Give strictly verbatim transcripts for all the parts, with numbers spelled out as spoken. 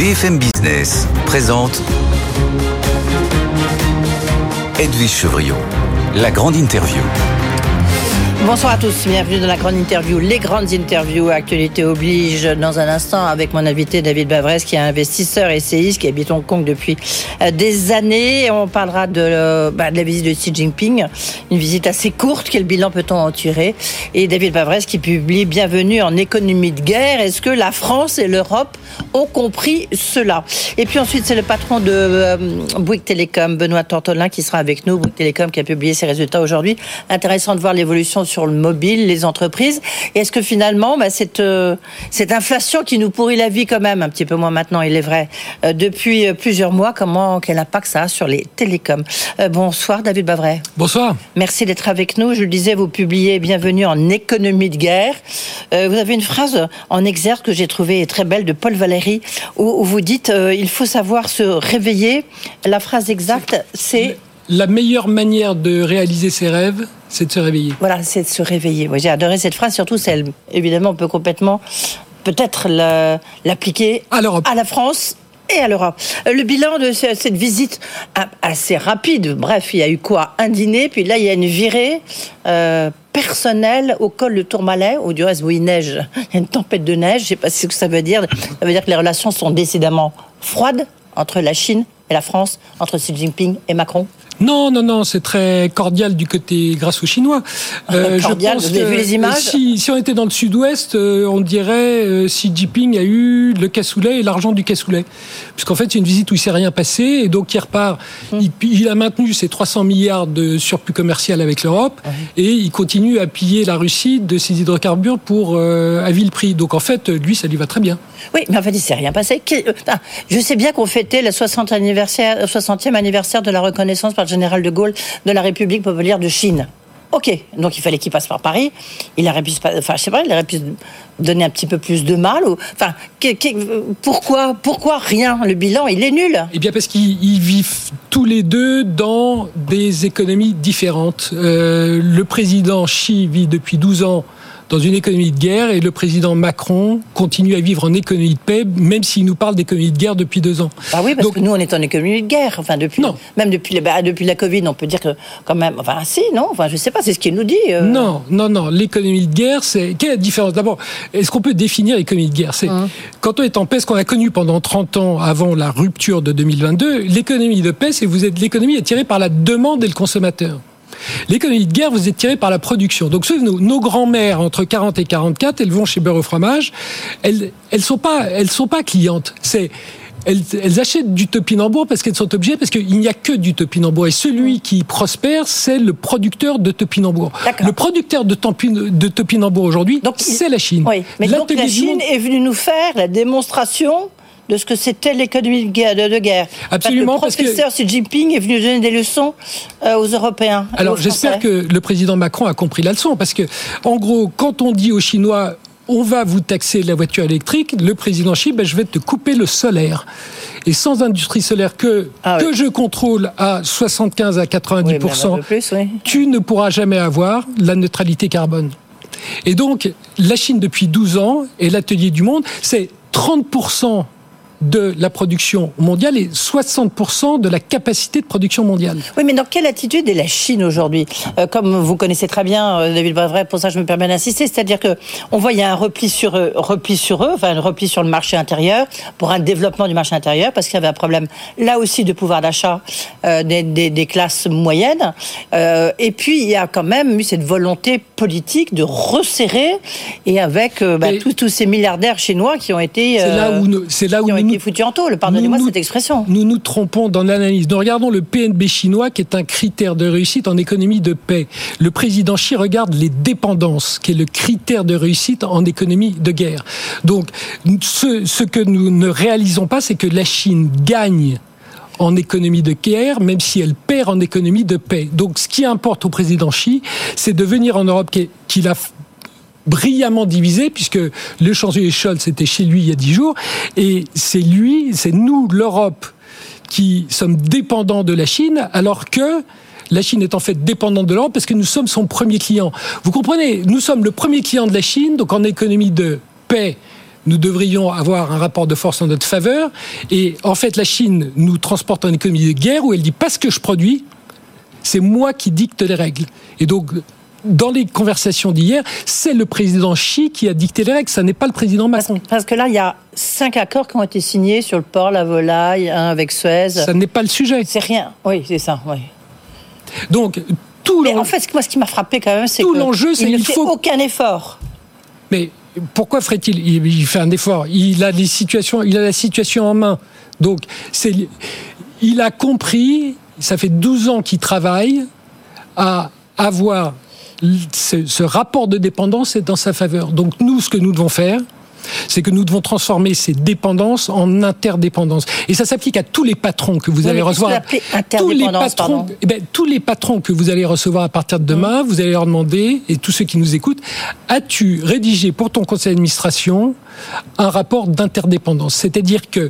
B F M Business présente Edwige Chevrillon, la grande interview. Bonsoir à tous, bienvenue dans la grande interview. Les grandes interviews, actualité oblige, dans un instant avec mon invité David Bavrez, qui est investisseur et essayiste, qui habite Hong Kong depuis des années. On parlera de, bah, de la visite de Xi Jinping, une visite assez courte. Quel bilan peut-on en tirer? Et David Bavrez qui publie Bienvenue en économie de guerre. Est-ce que la France et l'Europe ont compris cela? Et puis ensuite, c'est le patron de euh, Bouygues Telecom, Benoît Tortolin, qui sera avec nous. Bouygues Telecom qui a publié ses résultats aujourd'hui. Intéressant de voir l'évolution sur le mobile, les entreprises. Et est-ce que finalement, bah, cette, euh, cette inflation qui nous pourrit la vie quand même, un petit peu moins maintenant, il est vrai, euh, depuis euh, plusieurs mois, comment, quel impact ça a sur les télécoms? euh, Bonsoir David Bavrez. Bonsoir. Merci d'être avec nous. Je le disais, vous publiez Bienvenue en économie de guerre. Euh, vous avez une phrase en exergue que j'ai trouvée très belle de Paul Valéry, où, où vous dites euh, il faut savoir se réveiller. La phrase exacte, c'est... La meilleure manière de réaliser ses rêves, c'est de se réveiller. Voilà, c'est de se réveiller. Ouais, j'ai adoré cette phrase, surtout celle, évidemment, on peut complètement, peut-être la, l'appliquer à l'Europe, à la France et à l'Europe. Le bilan de cette visite assez rapide, bref, il y a eu quoi? Un dîner, puis là, il y a une virée euh, personnelle au col de Tourmalet, où du reste, où il neige, il y a une tempête de neige, je ne sais pas ce que ça veut dire. Ça veut dire que les relations sont décidément froides entre la Chine et la France, entre Xi Jinping et Macron. Non, non, non, c'est très cordial du côté grâce aux Chinois. Euh, cordial, je pense vous avez vu les images ? Si, si on était dans le sud-ouest, euh, on dirait euh, Xi Jinping a eu le cassoulet et l'argent du cassoulet. Puisqu'en fait, c'est une visite où il ne s'est rien passé, et donc il repart. Hum. Il, il a maintenu ses trois cents milliards de surplus commercial avec l'Europe, hum. et il continue à piller la Russie de ses hydrocarbures pour euh, à vil prix. Donc en fait, lui, ça lui va très bien. Oui, mais en fait, il ne s'est rien passé. Je sais bien qu'on fêtait le soixantième anniversaire, soixantième anniversaire de la reconnaissance par le général de Gaulle de la République populaire de Chine. Ok, donc il fallait qu'il passe par Paris. Il aurait pu, enfin, je sais pas, il aurait pu donner un petit peu plus de mal. Ou, enfin, que, que, pourquoi, pourquoi rien? Le bilan, il est nul. Eh bien, parce qu'ils vivent tous les deux dans des économies différentes. Euh, le président Xi vit depuis douze ans dans une économie de guerre, et le président Macron continue à vivre en économie de paix, même s'il nous parle d'économie de guerre depuis deux ans. Ah oui, parce Donc, que nous, on est en économie de guerre. Enfin, depuis, non. Même depuis, bah, depuis la Covid, on peut dire que, quand même, enfin, si, non, enfin, je sais pas, c'est ce qu'il nous dit. Euh... Non, non, non, l'économie de guerre, c'est... Quelle est la différence? D'abord, est-ce qu'on peut définir l'économie de guerre? C'est hum. Quand on est en paix, ce qu'on a connu pendant trente ans avant la rupture de deux mille vingt-deux, l'économie de paix, c'est que vous êtes, l'économie est tirée par la demande et le consommateur. L'économie de guerre, vous êtes tiré par la production. Donc, souvenez-vous, nos grands-mères, entre quarante et quarante-quatre, elles vont chez Beurre au Fromage, elles, elles sont pas, elles sont pas clientes. C'est, elles, elles achètent du topinambour parce qu'elles sont obligées, parce qu'il n'y a que du topinambour. Et celui qui prospère, c'est le producteur de topinambour. D'accord. Le producteur de, tampi, de topinambour aujourd'hui, donc, c'est la Chine. Oui, mais donc la Chine est venue nous faire la démonstration de ce que c'était l'économie de guerre. De, de guerre. Absolument. Le professeur parce que... Xi Jinping est venu donner des leçons euh, aux Européens. Alors aux j'espère que le président Macron a compris la leçon, parce que en gros, quand on dit aux Chinois on va vous taxer la voiture électrique, le président Xi, ben, je vais te couper le solaire. Et sans industrie solaire que, ah oui. que je contrôle à soixante-quinze à quatre-vingt-dix pour cent, oui, plus, oui. tu ne pourras jamais avoir la neutralité carbone. Et donc, la Chine, depuis douze ans, et l'atelier du monde, c'est trente pour cent de la production mondiale et soixante pour cent de la capacité de production mondiale. Oui, mais dans quelle attitude est la Chine aujourd'hui? euh, Comme vous connaissez très bien, euh, David Bavrez, pour ça je me permets d'insister, c'est-à-dire que on voit il y a un repli sur eux, repli sur eux, enfin un repli sur le marché intérieur pour un développement du marché intérieur, parce qu'il y avait un problème là aussi de pouvoir d'achat euh, des, des, des classes moyennes. Euh, et puis il y a quand même eu cette volonté politique de resserrer, et avec euh, bah, tous, tous ces milliardaires chinois qui ont été, euh, c'est là où nous, c'est là où nous, foutu en tôle, pardonnez-moi nous, cette expression. Nous nous trompons dans l'analyse. Nous regardons le P N B chinois, qui est un critère de réussite en économie de paix. Le président Xi regarde les dépendances, qui est le critère de réussite en économie de guerre. Donc, ce, ce que nous ne réalisons pas, c'est que la Chine gagne en économie de guerre, même si elle perd en économie de paix. Donc, ce qui importe au président Xi, c'est de venir en Europe, qu'il a brillamment divisé, puisque le chancelier Scholz était chez lui il y a dix jours, et c'est lui, c'est nous, l'Europe, qui sommes dépendants de la Chine, alors que la Chine est en fait dépendante de l'Europe, parce que nous sommes son premier client. Vous comprenez, nous sommes le premier client de la Chine, donc en économie de paix, nous devrions avoir un rapport de force en notre faveur. Et en fait, la Chine nous transporte en économie de guerre où elle dit parce que je produis, c'est moi qui dicte les règles. Et donc, dans les conversations d'hier, c'est le président Xi qui a dicté les règles, ça n'est pas le président Macron. Parce, parce que là, il y a cinq accords qui ont été signés sur le porc, la volaille, un avec Suez. Ça n'est pas le sujet. C'est rien. Oui, c'est ça. Oui. Donc, tout Mais en fait, moi, ce qui m'a frappé quand même, c'est tout que l'enjeu, c'est il ne il fait faut... aucun effort. Mais pourquoi ferait-il ? il, il fait un effort. Il a les situations, il a la situation en main. Donc, c'est, il a compris. Ça fait douze ans qu'il travaille à avoir ce, ce rapport de dépendance est dans sa faveur. Donc nous, ce que nous devons faire, c'est que nous devons transformer ces dépendances en interdépendances. Et ça s'applique à tous les patrons que vous oui, allez recevoir. Tous les patrons, eh ben, tous les patrons que vous allez recevoir à partir de demain, mmh. vous allez leur demander, et tous ceux qui nous écoutent, as-tu rédigé pour ton conseil d'administration un rapport d'interdépendance ? C'est-à-dire que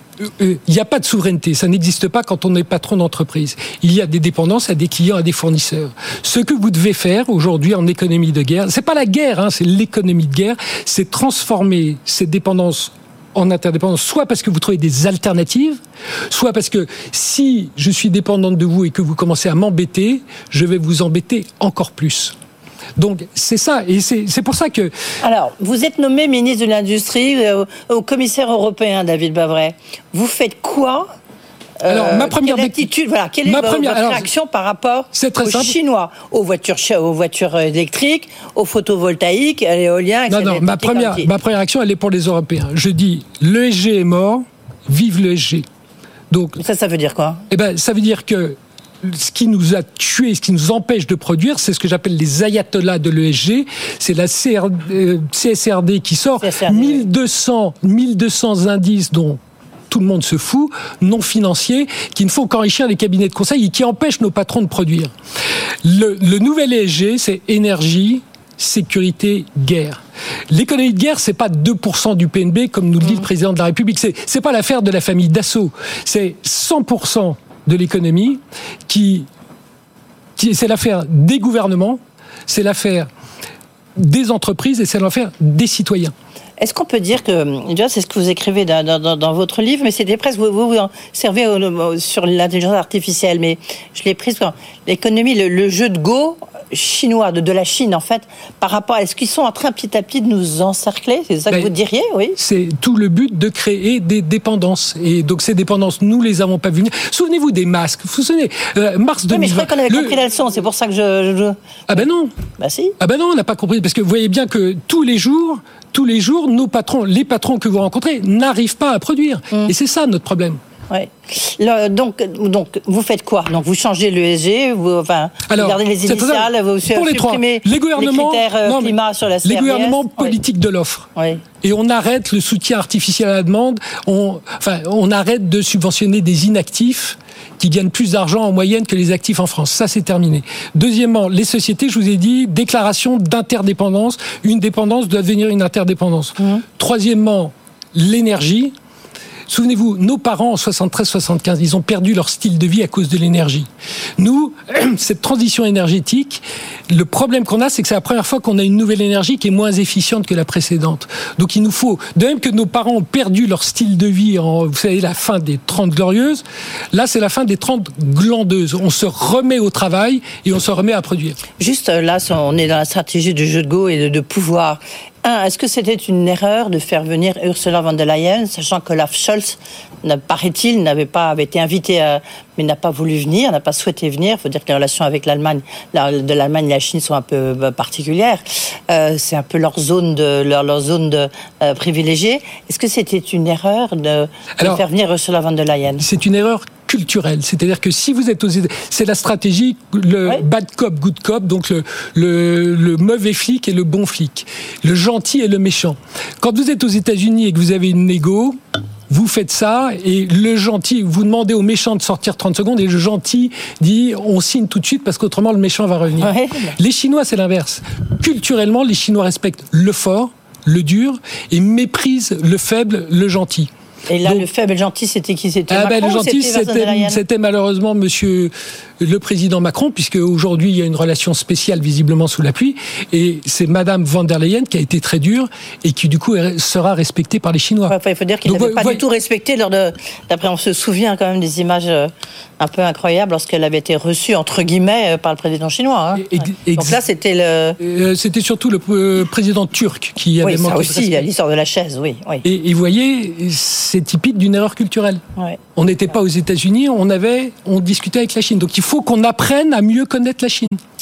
il n'y a pas de souveraineté, ça n'existe pas quand on est patron d'entreprise. Il y a des dépendances à des clients, à des fournisseurs. Ce que vous devez faire aujourd'hui en économie de guerre, c'est pas la guerre, hein, c'est l'économie de guerre, c'est transformer ces dépendances en interdépendance, soit parce que vous trouvez des alternatives, soit parce que si je suis dépendante de vous et que vous commencez à m'embêter, je vais vous embêter encore plus. Donc, c'est ça. Et c'est, c'est pour ça que... Alors, vous êtes nommé ministre de l'Industrie euh, au commissaire européen, David Bavret. Vous faites quoi euh, Alors, ma première... Quelle attitude, voilà, quelle est ma votre première, réaction alors, par rapport aux simple. Chinois, aux voitures, aux voitures électriques, aux photovoltaïques, à l'éolien, et cetera. Non, non, ma première, ma première réaction, elle est pour les Européens. Je dis, l'E S G est mort, vive l'E S G. Donc, ça, ça veut dire quoi ? Eh ben, ça veut dire que ce qui nous a tués, ce qui nous empêche de produire, c'est ce que j'appelle les ayatollahs de l'E S G. C'est la C R, euh, C S R D qui sort C S R D, mille deux cents, mille deux cents indices dont tout le monde se fout, non financiers, qui ne font qu'enrichir les cabinets de conseil et qui empêchent nos patrons de produire. Le, le nouvel E S G, c'est énergie, sécurité, guerre. L'économie de guerre, c'est pas deux pour cent du P N B, comme nous le dit mmh. le président de la République. C'est, c'est pas l'affaire de la famille Dassault. C'est cent pour cent de l'économie qui, qui c'est l'affaire des gouvernements, c'est l'affaire des entreprises et c'est l'affaire des citoyens. Est-ce qu'on peut dire que, déjà, c'est ce que vous écrivez dans, dans, dans votre livre, mais c'était presque, vous vous, vous en servez au, au, sur l'intelligence artificielle, mais je l'ai prise quand l'économie, le, le jeu de Go chinois, de, de la Chine, en fait, par rapport à, est-ce qu'ils sont en train petit à petit de nous encercler ? C'est ça que ben, vous diriez, oui ? C'est tout le but de créer des dépendances. Et donc, ces dépendances, nous les avons pas vues venir. Souvenez-vous des masques. Vous vous souvenez, euh, mars deux mille vingt. Oui, mais je crois qu'on avait le... compris la leçon, c'est pour ça que je... je... Ah ben non. Bah si. Ah ben non, on n'a pas compris. Parce que vous voyez bien que tous les jours, tous les jours, nos patrons, les patrons que vous rencontrez, n'arrivent pas à produire. Mmh. Et c'est ça notre problème. Ouais. Le, donc, donc, vous faites quoi ? Donc, vous changez l'E S G, vous, enfin, Alors, vous gardez les initiales, vous pour les supprimez trois. Les gouvernements, les critères non, climat sur la C R D S. Les gouvernements politiques oui. de l'offre. Oui. Et on arrête le soutien artificiel à la demande. On, enfin, on arrête de subventionner des inactifs qui gagnent plus d'argent en moyenne que les actifs en France. Ça, c'est terminé. Deuxièmement, les sociétés, je vous ai dit, déclaration d'interdépendance. Une dépendance doit devenir une interdépendance. Mmh. Troisièmement, l'énergie. Souvenez-vous, nos parents en soixante-treize soixante-quinze, ils ont perdu leur style de vie à cause de l'énergie. Nous, cette transition énergétique, le problème qu'on a, c'est que c'est la première fois qu'on a une nouvelle énergie qui est moins efficiente que la précédente. Donc il nous faut, de même que nos parents ont perdu leur style de vie en, vous savez, la fin des trente glorieuses, là c'est la fin des trente glandeuses. On se remet au travail et on se remet à produire. Juste là, on est dans la stratégie du jeu de Go et de, de pouvoir. Un, est-ce que c'était une erreur de faire venir Ursula von der Leyen, sachant que Olaf Scholz, paraît-il, n'avait pas avait été invité, à, mais n'a pas voulu venir, n'a pas souhaité venir. Il faut dire que les relations avec l'Allemagne, de l'Allemagne et la Chine sont un peu particulières. Euh, c'est un peu leur zone de leur, leur zone de euh, privilégiée. Est-ce que c'était une erreur de, de Alors, faire venir Ursula von der Leyen ? C'est une erreur culturelle, c'est-à-dire que si vous êtes aux États, c'est la stratégie le oui. bad cop, good cop, donc le, le, le mauvais flic et le bon flic, le gentil et le méchant. Quand vous êtes aux États-Unis et que vous avez une négo, vous faites ça et le gentil, vous demandez au méchant de sortir trente secondes et le gentil dit on signe tout de suite parce qu'autrement le méchant va revenir. Oui. Les Chinois, c'est l'inverse. Culturellement, les Chinois respectent le fort, le dur et méprisent le faible, le gentil. Et là, Donc, le faible et le gentil, c'était qui? C'était ah Macron ben, le gentil, c'était, c'était, c'était malheureusement Monsieur le président Macron, puisque aujourd'hui il y a une relation spéciale visiblement sous la pluie, et c'est Madame von der Leyen qui a été très dure et qui du coup sera respectée par les Chinois. Ouais, il faut dire qu'il n'avait pas voyez... du tout respecté lors de. D'après, on se souvient quand même des images un peu incroyables lorsqu'elle avait été reçue entre guillemets par le président chinois. Hein. Et, ouais. Donc là, c'était le. Euh, c'était surtout le euh, président turc qui avait oui, manqué. Oui, ça aussi, l'histoire de la chaise, oui. oui. Et, et vous voyez, c'est typique d'une erreur culturelle. Ouais. On n'était pas aux États-Unis, on avait, on discutait avec la Chine. Donc il faut qu'on apprenne à mieux connaître la Chine.